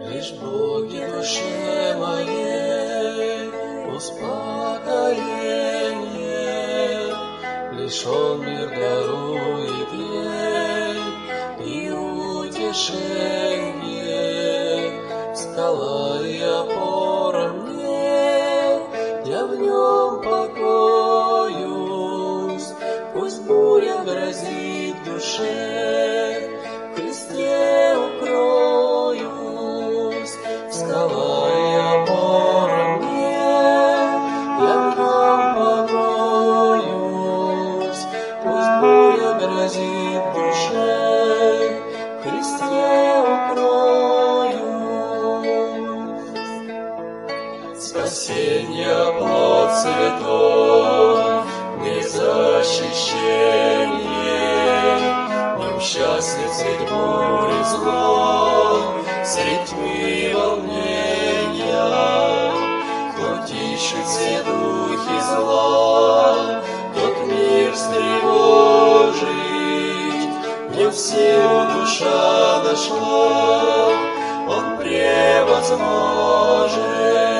Лишь в Боге душе моей успокоение, лишь Он мир дарует ей и утешение. Скала и опора мне, я в Нем покоюсь. Пусть буря грозит душе, в Христе укроюсь. Скала и опора мне, я в Нем покоюсь. Пусть буря грозит душе, в Христе укроюсь. Спасение плод святой, мне защищение, в Нем счастлив средь бури злой, средь тьмы волнения. Кто тишит все духи зла, тот мир встревожить. Мне в силу душа нашла, Он превозможет.